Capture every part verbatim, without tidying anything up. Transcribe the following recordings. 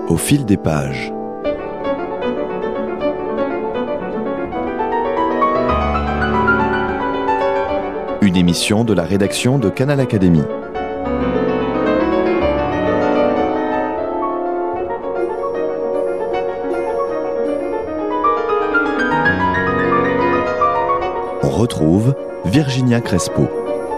Au fil des pages. Une émission de la rédaction de Canal Académie. On retrouve Virginia Crespo.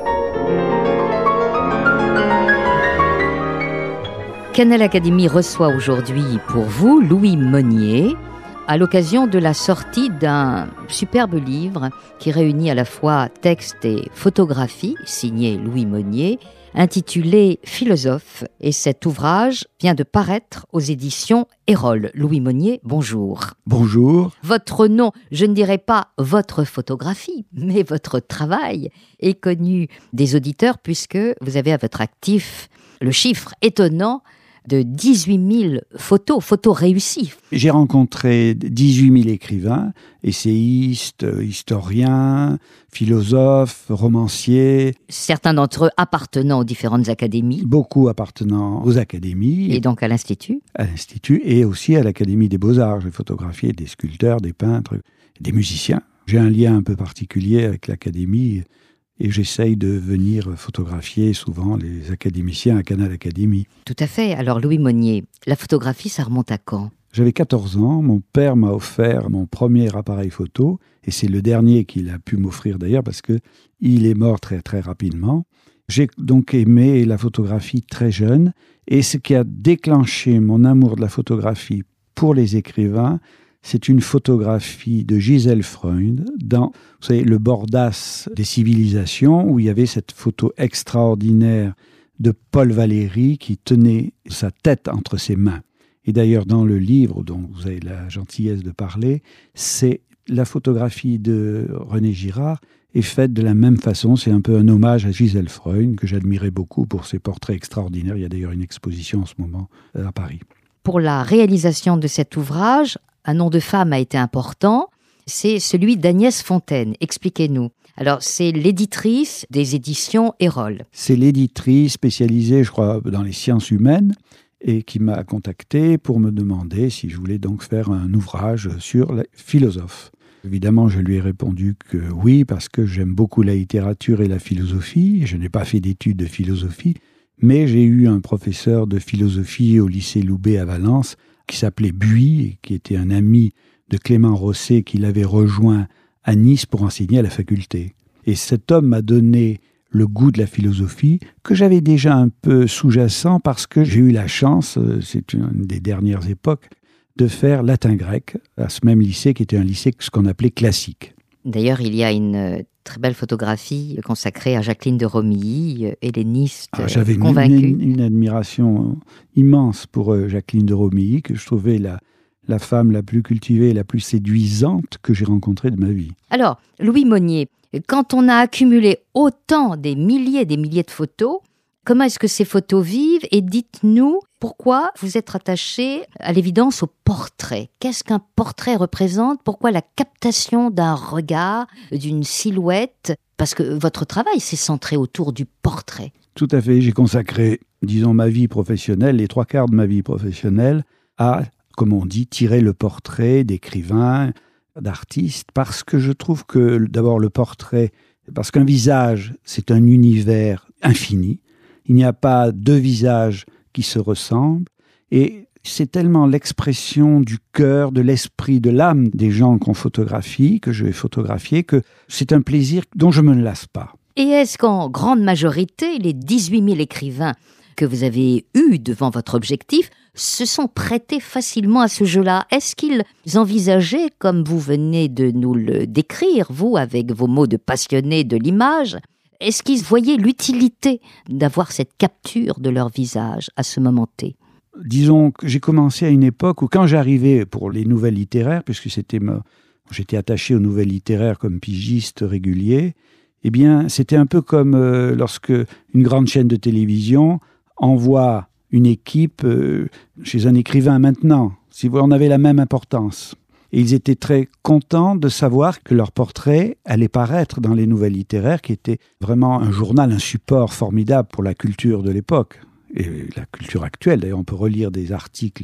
Canal Académie reçoit aujourd'hui pour vous Louis Monnier à l'occasion de la sortie d'un superbe livre qui réunit à la fois texte et photographie, signé Louis Monnier, intitulé Philosophe. Et cet ouvrage vient de paraître aux éditions Erol. Louis Monnier, bonjour. Bonjour. Votre nom, je ne dirais pas votre photographie, mais votre travail est connu des auditeurs puisque vous avez à votre actif le chiffre étonnant de dix-huit mille photos, photos réussies. J'ai rencontré dix-huit mille écrivains, essayistes, historiens, philosophes, romanciers. Certains d'entre eux appartenant aux différentes académies. Beaucoup appartenant aux académies. Et donc à l'Institut. À l'Institut et aussi à l'Académie des Beaux-Arts. J'ai photographié des sculpteurs, des peintres, des musiciens. J'ai un lien un peu particulier avec l'Académie. Et j'essaye de venir photographier souvent les académiciens à Canal Académie. Tout à fait. Alors Louis Monnier, la photographie, ça remonte à quand ? J'avais quatorze ans, mon père m'a offert mon premier appareil photo, et c'est le dernier qu'il a pu m'offrir d'ailleurs, parce qu'il est mort très très rapidement. J'ai donc aimé la photographie très jeune, et ce qui a déclenché mon amour de la photographie pour les écrivains, c'est une photographie de Gisèle Freund dans, vous savez, le Bordas des civilisations, où il y avait cette photo extraordinaire de Paul Valéry qui tenait sa tête entre ses mains. Et d'ailleurs, dans le livre dont vous avez la gentillesse de parler, c'est la photographie de René Girard est faite de la même façon. C'est un peu un hommage à Gisèle Freund, que j'admirais beaucoup pour ses portraits extraordinaires. Il y a d'ailleurs une exposition en ce moment à Paris. Pour la réalisation de cet ouvrage, un nom de femme a été important, c'est celui d'Agnès Fontaine. Expliquez-nous. Alors, c'est l'éditrice des éditions Erol. C'est l'éditrice spécialisée, je crois, dans les sciences humaines et qui m'a contacté pour me demander si je voulais donc faire un ouvrage sur les philosophes. Évidemment, je lui ai répondu que oui, parce que j'aime beaucoup la littérature et la philosophie. Je n'ai pas fait d'études de philosophie, mais j'ai eu un professeur de philosophie au lycée Loubet à Valence qui s'appelait Buis, qui était un ami de Clément Rosset, qui l'avait rejoint à Nice pour enseigner à la faculté. Et cet homme m'a donné le goût de la philosophie, que j'avais déjà un peu sous-jacent, parce que j'ai eu la chance, c'est une des dernières époques, de faire latin-grec à ce même lycée, qui était un lycée ce qu'on appelait classique. D'ailleurs, il y a une très belle photographie consacrée à Jacqueline de Romilly, helléniste ah, j'avais convaincue. J'avais une, une admiration immense pour euh, Jacqueline de Romilly, que je trouvais la, la femme la plus cultivée et la plus séduisante que j'ai rencontrée de ma vie. Alors, Louis Monnier, quand on a accumulé autant des milliers et des milliers de photos, comment est-ce que ces photos vivent ? Et dites-nous pourquoi vous êtes attaché à l'évidence au portrait. Qu'est-ce qu'un portrait représente ? Pourquoi la captation d'un regard, d'une silhouette ? Parce que votre travail s'est centré autour du portrait. Tout à fait. J'ai consacré, disons, ma vie professionnelle, les trois quarts de ma vie professionnelle, à, comme on dit, tirer le portrait d'écrivains, d'artistes, parce que je trouve que, d'abord, le portrait, parce qu'un visage, c'est un univers infini. Il n'y a pas deux visages qui se ressemblent, et c'est tellement l'expression du cœur, de l'esprit, de l'âme des gens qu'on photographie, que je vais photographier, que c'est un plaisir dont je ne me lasse pas. Et est-ce qu'en grande majorité, les dix-huit mille écrivains que vous avez eus devant votre objectif se sont prêtés facilement à ce jeu-là ? Est-ce qu'ils envisageaient, comme vous venez de nous le décrire, vous, avec vos mots de passionné de l'image, est-ce qu'ils voyaient l'utilité d'avoir cette capture de leur visage à ce moment T ? Disons que j'ai commencé à une époque où, quand j'arrivais pour les nouvelles littéraires, puisque c'était me... j'étais attaché aux nouvelles littéraires comme pigiste régulier, eh bien, c'était un peu comme euh, lorsque une grande chaîne de télévision envoie une équipe euh, chez un écrivain maintenant. Si vous en avez la même importance. Et ils étaient très contents de savoir que leur portrait allait paraître dans les nouvelles littéraires, qui était vraiment un journal, un support formidable pour la culture de l'époque. Et la culture actuelle, d'ailleurs, on peut relire des articles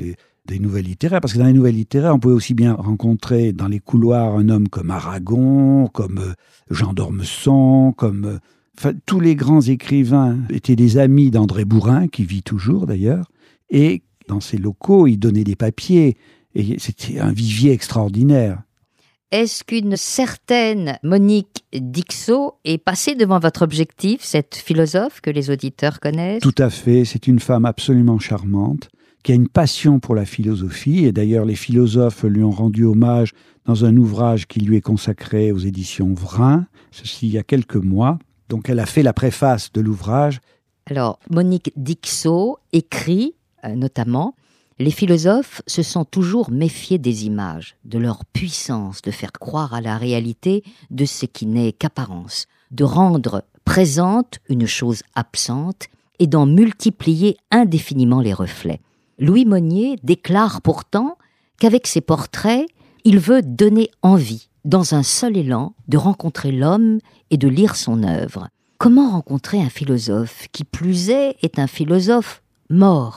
des nouvelles littéraires, parce que dans les nouvelles littéraires, on pouvait aussi bien rencontrer dans les couloirs un homme comme Aragon, comme euh, Jean d'Ormesson, comme... Euh, enfin, tous les grands écrivains étaient des amis d'André Bourin, qui vit toujours d'ailleurs, et dans ces locaux, il donnait des papiers, et c'était un vivier extraordinaire. Est-ce qu'une certaine Monique Dixot est passée devant votre objectif, cette philosophe que les auditeurs connaissent? Tout à fait, c'est une femme absolument charmante, qui a une passion pour la philosophie, et d'ailleurs les philosophes lui ont rendu hommage dans un ouvrage qui lui est consacré aux éditions Vrin, ceci il y a quelques mois. Donc elle a fait la préface de l'ouvrage. Alors, Monique Dixot écrit, euh, notamment, « Les philosophes se sont toujours méfiés des images, de leur puissance de faire croire à la réalité de ce qui n'est qu'apparence, de rendre présente une chose absente et d'en multiplier indéfiniment les reflets. » Louis Monnier déclare pourtant qu'avec ses portraits, il veut donner envie, dans un seul élan, de rencontrer l'homme et de lire son œuvre. Comment rencontrer un philosophe qui, plus est, est un philosophe mort,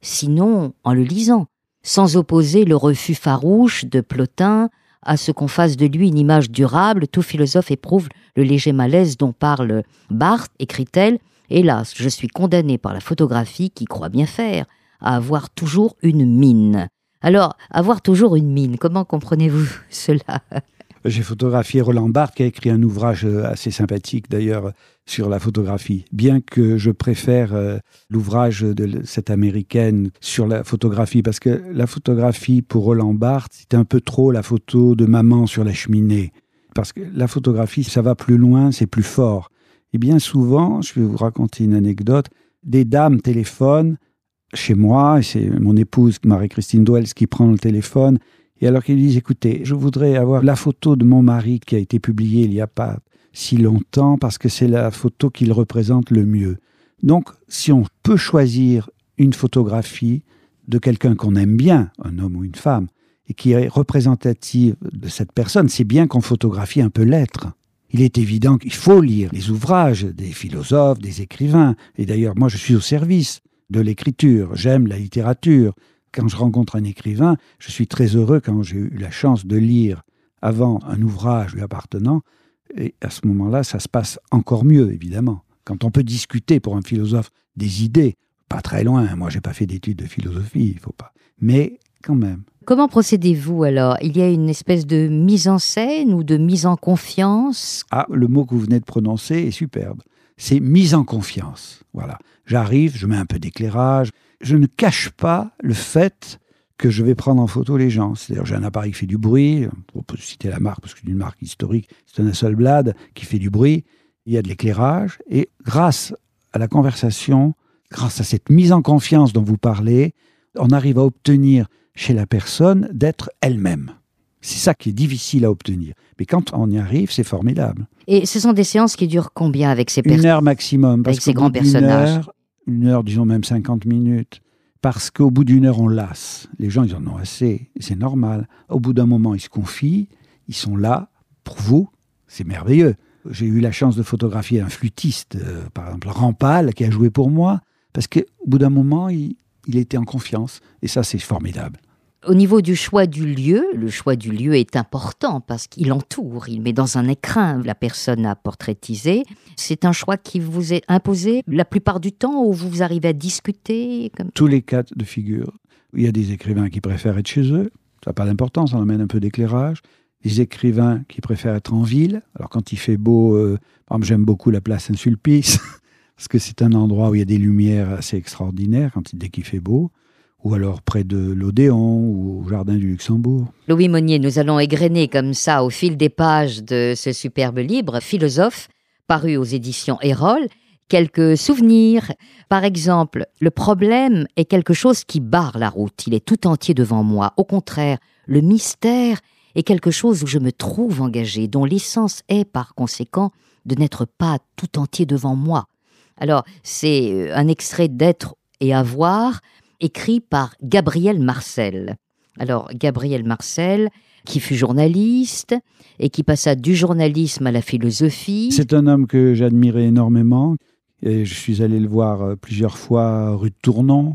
sinon en le lisant, sans opposer le refus farouche de Plotin à ce qu'on fasse de lui une image durable? Tout philosophe éprouve le léger malaise dont parle Barthes, écrit-elle. Hélas, je suis condamnée par la photographie qui croit bien faire à avoir toujours une mine. Alors, avoir toujours une mine, comment comprenez-vous cela? J'ai photographié Roland Barthes, qui a écrit un ouvrage assez sympathique d'ailleurs sur la photographie. Bien que je préfère euh, l'ouvrage de cette américaine sur la photographie, parce que la photographie pour Roland Barthes, c'est un peu trop la photo de maman sur la cheminée. Parce que la photographie, ça va plus loin, c'est plus fort. Et bien souvent, je vais vous raconter une anecdote, des dames téléphonent chez moi, et c'est mon épouse Marie-Christine Doels qui prend le téléphone, et alors qu'ils disent, écoutez, je voudrais avoir la photo de mon mari qui a été publiée il n'y a pas si longtemps, parce que c'est la photo qui le représente le mieux. Donc, si on peut choisir une photographie de quelqu'un qu'on aime bien, un homme ou une femme, et qui est représentative de cette personne, c'est bien qu'on photographie un peu l'être. Il est évident qu'il faut lire les ouvrages des philosophes, des écrivains, et d'ailleurs, moi je suis au service de l'écriture, j'aime la littérature. Quand je rencontre un écrivain, je suis très heureux quand j'ai eu la chance de lire avant un ouvrage lui appartenant, et à ce moment-là, ça se passe encore mieux, évidemment. Quand on peut discuter pour un philosophe des idées, pas très loin, moi j'ai pas fait d'études de philosophie, il faut pas, mais quand même. Comment procédez-vous alors? Il y a une espèce de mise en scène ou de mise en confiance? Ah, le mot que vous venez de prononcer est superbe. C'est mise en confiance. Voilà. J'arrive, je mets un peu d'éclairage. Je ne cache pas le fait que je vais prendre en photo les gens. C'est-à-dire, j'ai un appareil qui fait du bruit. On peut citer la marque parce que c'est une marque historique. C'est un Hasselblad qui fait du bruit. Il y a de l'éclairage. Et grâce à la conversation, grâce à cette mise en confiance dont vous parlez, on arrive à obtenir chez la personne d'être elle-même. C'est ça qui est difficile à obtenir. Mais quand on y arrive, c'est formidable. Et ce sont des séances qui durent combien avec ces personnes? Une heure maximum. Parce avec ces grands personnages. Heure, une heure, disons même cinquante minutes. Parce qu'au bout d'une heure, on lasse. Les gens, ils en ont assez. Et c'est normal. Au bout d'un moment, ils se confient. Ils sont là pour vous. C'est merveilleux. J'ai eu la chance de photographier un flûtiste, euh, par exemple Rampal, qui a joué pour moi. Parce qu'au bout d'un moment, il, il était en confiance. Et ça, c'est formidable. Au niveau du choix du lieu, le choix du lieu est important parce qu'il entoure, il met dans un écrin la personne à portraitiser. C'est un choix qui vous est imposé la plupart du temps où vous arrivez à discuter comme... Tous les cas de figure. Il y a des écrivains qui préfèrent être chez eux, ça n'a pas d'importance, on amène un peu d'éclairage. Des écrivains qui préfèrent être en ville. Alors quand il fait beau, euh, par exemple, j'aime beaucoup la place Saint-Sulpice, parce que c'est un endroit où il y a des lumières assez extraordinaires quand, dès qu'il fait beau. Ou alors près de l'Odéon ou au Jardin du Luxembourg. Louis Monnier, nous allons égrener comme ça au fil des pages de ce superbe livre, Philosophe, paru aux éditions Erol, quelques souvenirs. Par exemple, le problème est quelque chose qui barre la route, il est tout entier devant moi. Au contraire, le mystère est quelque chose où je me trouve engagé, dont l'essence est par conséquent de n'être pas tout entier devant moi. Alors, c'est un extrait d'Être et Avoir, écrit par Gabriel Marcel. Alors, Gabriel Marcel, qui fut journaliste et qui passa du journalisme à la philosophie. C'est un homme que j'admirais énormément. Et je suis allé le voir plusieurs fois rue de Tournon.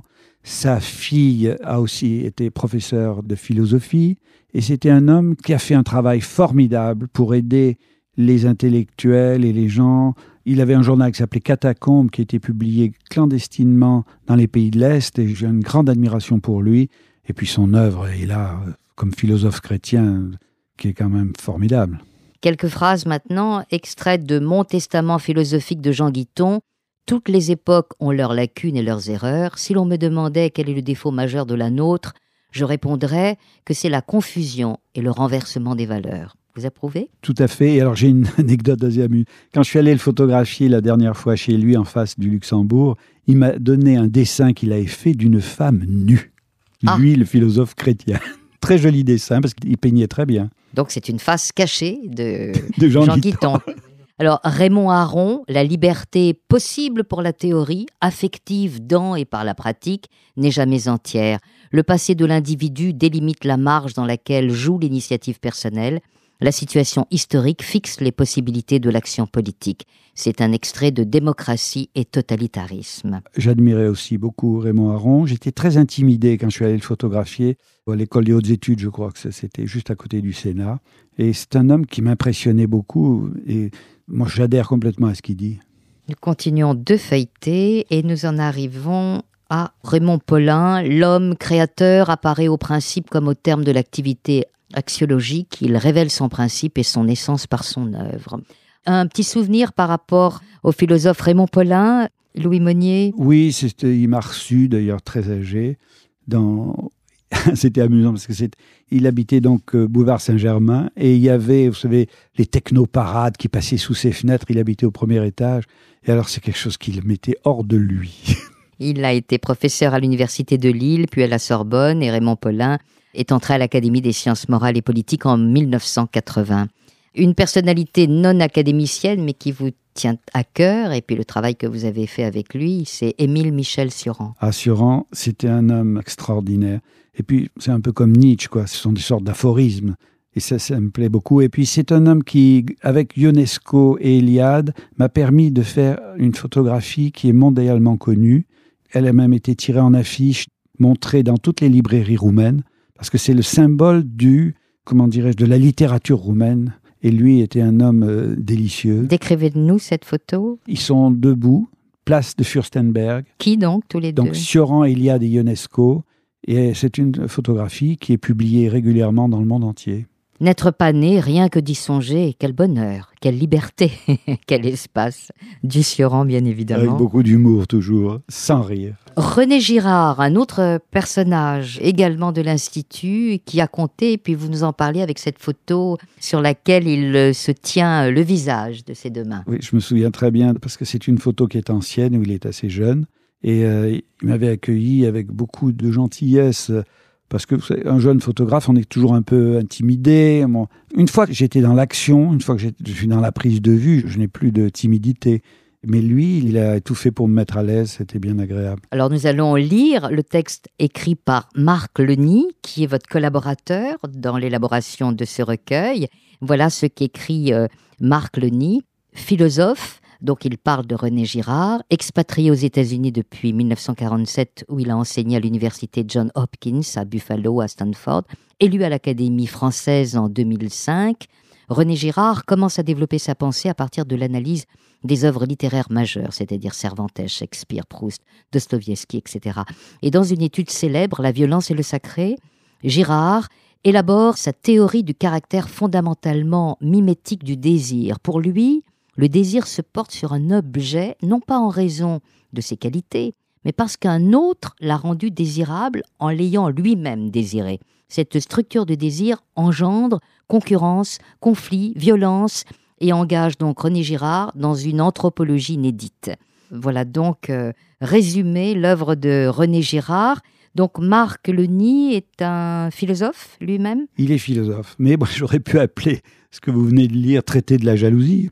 Sa fille a aussi été professeure de philosophie et c'était un homme qui a fait un travail formidable pour aider les intellectuels et les gens. Il avait un journal qui s'appelait Catacombe qui était publié clandestinement dans les pays de l'Est et j'ai une grande admiration pour lui. Et puis son œuvre est là comme philosophe chrétien qui est quand même formidable. Quelques phrases maintenant, extraites de Mon testament philosophique de Jean Guiton. Toutes les époques ont leurs lacunes et leurs erreurs. Si l'on me demandait quel est le défaut majeur de la nôtre, je répondrais que c'est la confusion et le renversement des valeurs. Vous approuvez ? Tout à fait. Et alors j'ai une anecdote assez amusante. Quand je suis allé le photographier la dernière fois chez lui en face du Luxembourg, il m'a donné un dessin qu'il avait fait d'une femme nue. Ah. Lui, le philosophe chrétien. Très joli dessin parce qu'il peignait très bien. Donc c'est une face cachée de, de Jean, Jean Guiton. Guiton. Alors, Raymond Aron, la liberté possible pour la théorie, affective dans et par la pratique, n'est jamais entière. Le passé de l'individu délimite la marge dans laquelle joue l'initiative personnelle. La situation historique fixe les possibilités de l'action politique. C'est un extrait de Démocratie et totalitarisme. J'admirais aussi beaucoup Raymond Aron. J'étais très intimidé quand je suis allé le photographier à l'école des hautes études, je crois que c'était juste à côté du Sénat. Et c'est un homme qui m'impressionnait beaucoup et moi j'adhère complètement à ce qu'il dit. Nous continuons de feuilleter et nous en arrivons à Raymond Paulin. L'homme créateur apparaît au principe comme au terme de l'activité axiologique. Il révèle son principe et son essence par son œuvre. Un petit souvenir par rapport au philosophe Raymond Paulin, Louis Monnier ? Oui, c'était, il m'a reçu d'ailleurs très âgé. Dans... C'était amusant parce que c'est... il habitait donc euh, Boulevard Saint-Germain et il y avait, vous savez, les technoparades qui passaient sous ses fenêtres. Il habitait au premier étage et alors c'est quelque chose qui le mettait hors de lui. Il a été professeur à l'université de Lille, puis à la Sorbonne, et Raymond Paulin est entré à l'Académie des sciences morales et politiques en mille neuf cent quatre-vingts. Une personnalité non académicienne, mais qui vous tient à cœur, et puis le travail que vous avez fait avec lui, c'est Émile Michel Sioran. Ah, Sioran, c'était un homme extraordinaire. Et puis, c'est un peu comme Nietzsche, quoi. Ce sont des sortes d'aphorismes. Et ça, ça me plaît beaucoup. Et puis, c'est un homme qui, avec Ionesco et Eliade, m'a permis de faire une photographie qui est mondialement connue. Elle a même été tirée en affiche, montrée dans toutes les librairies roumaines, parce que c'est le symbole du, comment dirais-je, de la littérature roumaine. Et lui était un homme euh, délicieux. Décrivez-nous cette photo. Ils sont debout, place de Fürstenberg. Qui donc, tous les deux ? Donc, Sioran, Eliade et Ionesco. Et c'est une photographie qui est publiée régulièrement dans le monde entier. N'être pas né, rien que d'y songer, quel bonheur, quelle liberté, quel espace. Du Sioran, bien évidemment. Avec beaucoup d'humour, toujours, sans rire. René Girard, un autre personnage également de l'Institut qui a compté, et puis vous nous en parlez avec cette photo sur laquelle il se tient le visage de ses deux mains. Oui, je me souviens très bien, parce que c'est une photo qui est ancienne, où il est assez jeune. Et euh, il m'avait accueilli avec beaucoup de gentillesse, parce que vous savez, un jeune photographe, on est toujours un peu intimidé. Bon, une fois que j'étais dans l'action, une fois que je suis dans la prise de vue, je n'ai plus de timidité. Mais lui, il a tout fait pour me mettre à l'aise, c'était bien agréable. Alors nous allons lire le texte écrit par Marc Leny, qui est votre collaborateur dans l'élaboration de ce recueil. Voilà ce qu'écrit euh, Marc Leny, philosophe. Donc il parle de René Girard, expatrié aux États-Unis depuis mille neuf cent quarante-sept, où il a enseigné à l'université Johns Hopkins, à Buffalo, à Stanford, élu à l'Académie française en deux mille cinq. René Girard commence à développer sa pensée à partir de l'analyse des œuvres littéraires majeures, c'est-à-dire Cervantes, Shakespeare, Proust, Dostoïevski, et cetera. Et dans une étude célèbre, La violence et le sacré, Girard élabore sa théorie du caractère fondamentalement mimétique du désir. Pour lui, le désir se porte sur un objet, non pas en raison de ses qualités, mais parce qu'un autre l'a rendu désirable en l'ayant lui-même désiré. Cette structure de désir engendre concurrence, conflit, violence et engage donc René Girard dans une anthropologie inédite. Voilà donc euh, résumé l'œuvre de René Girard. Donc Marc Leny est un philosophe lui-même ? Il est philosophe, mais bon, j'aurais pu appeler ce que vous venez de lire traité de la jalousie.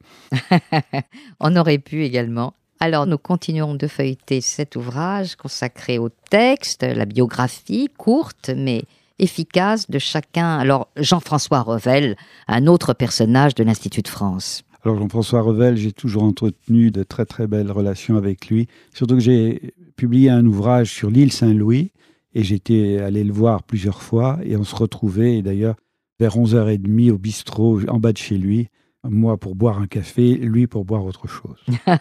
On aurait pu également. Alors nous continuons de feuilleter cet ouvrage consacré au texte, la biographie courte mais efficace de chacun. Alors Jean-François Revel, un autre personnage de l'Institut de France. Alors Jean-François Revel, j'ai toujours entretenu de très très belles relations avec lui. Surtout que j'ai publié un ouvrage sur l'île Saint-Louis et j'étais allé le voir plusieurs fois et on se retrouvait, et d'ailleurs, vers onze heures trente au bistrot en bas de chez lui, moi pour boire un café, lui pour boire autre chose.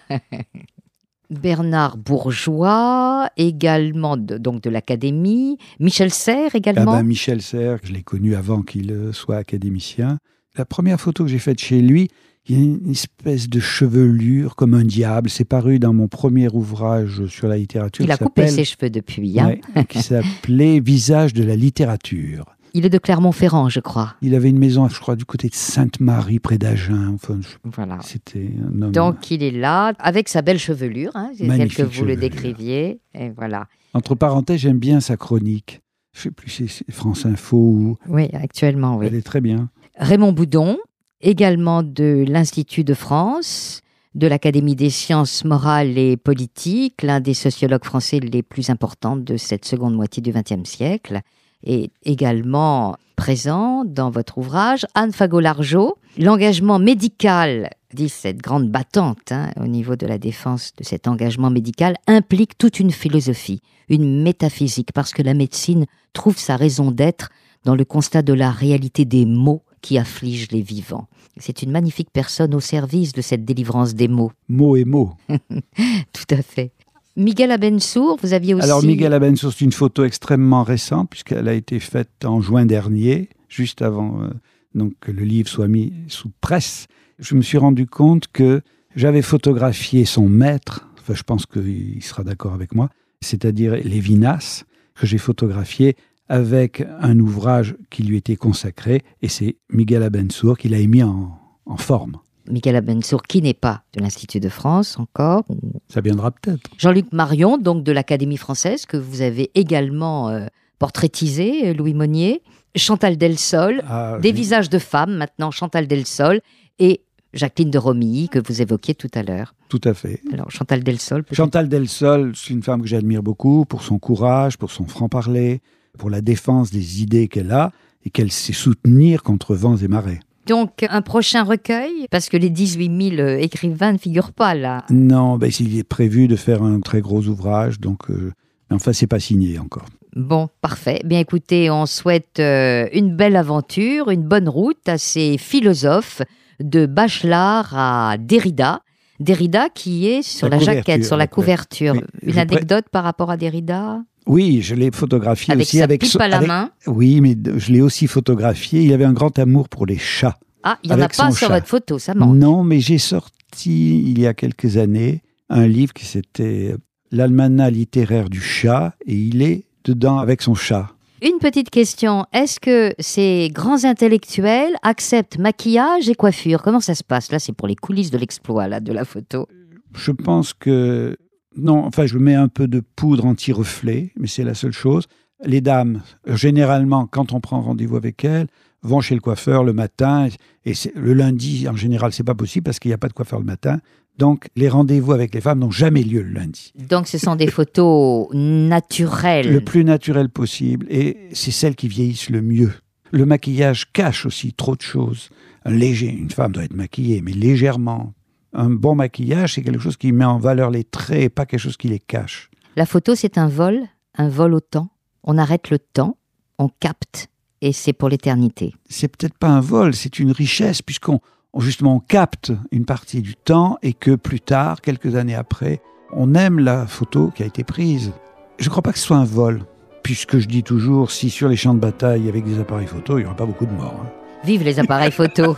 Bernard Bourgeois, également de, donc de l'Académie. Michel Serres également. Ah ben, Michel Serres, je l'ai connu avant qu'il soit académicien. La première photo que j'ai faite chez lui, il y a une espèce de chevelure comme un diable. C'est paru dans mon premier ouvrage sur la littérature. Il a coupé ses cheveux depuis. Hein. Ouais, qui s'appelait « Visage de la littérature ». Il est de Clermont-Ferrand, je crois. Il avait une maison, je crois, du côté de Sainte-Marie, près d'Agen. Enfin, je... Voilà. C'était un homme... Donc, il est là, avec sa belle chevelure, hein, tel que vous chevelure. le décriviez. Et voilà. Entre parenthèses, j'aime bien sa chronique. Je ne sais plus si c'est France Info ou... Oui, actuellement, oui. Elle est très bien. Raymond Boudon, également de l'Institut de France, de l'Académie des sciences morales et politiques, l'un des sociologues français les plus importants de cette seconde moitié du vingtième siècle, est également présent dans votre ouvrage. Anne Fagot-Largeau, l'engagement médical, dit cette grande battante hein, au niveau de la défense de cet engagement médical, implique toute une philosophie, une métaphysique, parce que la médecine trouve sa raison d'être dans le constat de la réalité des maux qui affligent les vivants. C'est une magnifique personne au service de cette délivrance des maux. Mot et mot. Tout à fait. Miguel Abensour, vous aviez aussi... Alors Miguel Abensour, c'est une photo extrêmement récente puisqu'elle a été faite en juin dernier, juste avant euh, donc, que le livre soit mis sous presse. Je me suis rendu compte que j'avais photographié son maître, enfin je pense qu'il sera d'accord avec moi, c'est-à-dire Lévinas, que j'ai photographié avec un ouvrage qui lui était consacré, et c'est Miguel Abensour qui l'a mis en, en forme. Miguel Abensour, qui n'est pas de l'Institut de France encore. Ça viendra peut-être. Jean-Luc Marion, donc de l'Académie française, que vous avez également euh, portraitisé, Louis Monnier. Chantal Delsol, ah, des oui. visages de femmes, maintenant Chantal Delsol, et Jacqueline de Romilly, que vous évoquiez tout à l'heure. Tout à fait. Alors, Chantal Delsol, peut-être. Chantal Delsol, c'est une femme que j'admire beaucoup pour son courage, pour son franc-parler, pour la défense des idées qu'elle a et qu'elle sait soutenir contre vents et marées. Donc, un prochain recueil, parce que les dix-huit mille écrivains ne figurent pas là. Non, ben, il est prévu de faire un très gros ouvrage, donc euh, enfin, c'est pas signé encore. Bon, parfait. Bien écoutez, on souhaite euh, une belle aventure, une bonne route à ces philosophes de Bachelard à Derrida. Derrida qui est sur la, la jaquette, sur la couverture. Oui, une anecdote pré... par rapport à Derrida ? Oui, je l'ai photographié avec aussi sa avec pipe so- à la avec... main. Oui, mais je l'ai aussi photographié. Il avait un grand amour pour les chats. Ah, il n'y en a pas sur chat. votre photo, ça manque. Non, mais j'ai sorti il y a quelques années un livre qui c'était l'Almanach littéraire du chat et il est dedans avec son chat. Une petite question, est-ce que ces grands intellectuels acceptent maquillage et coiffure ? Comment ça se passe ? Là, c'est pour les coulisses de l'exploit là, de la photo. Je pense que... Non, enfin, je mets un peu de poudre anti-reflet, mais c'est la seule chose. Les dames, généralement, quand on prend rendez-vous avec elles, vont chez le coiffeur le matin. Et c'est, le lundi, en général, c'est pas possible parce qu'il n'y a pas de coiffeur le matin. Donc, les rendez-vous avec les femmes n'ont jamais lieu le lundi. Donc, ce sont des photos naturelles. Le plus naturel possible. Et c'est celles qui vieillissent le mieux. Le maquillage cache aussi trop de choses. Un léger, une femme doit être maquillée, mais légèrement. Un bon maquillage, c'est quelque chose qui met en valeur les traits et pas quelque chose qui les cache. La photo, c'est un vol, un vol au temps. On arrête le temps, on capte, et c'est pour l'éternité. C'est peut-être pas un vol, c'est une richesse, puisqu'on justement on capte une partie du temps et que plus tard, quelques années après, on aime la photo qui a été prise. Je ne crois pas que ce soit un vol, puisque je dis toujours, si sur les champs de bataille avec des appareils photo, il n'y aura pas beaucoup de morts. Hein. Vive les appareils photo.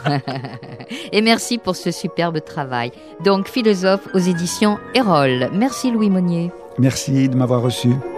Et merci pour ce superbe travail. Donc, philosophe aux éditions Erol. Merci Louis Monnier. Merci de m'avoir reçu.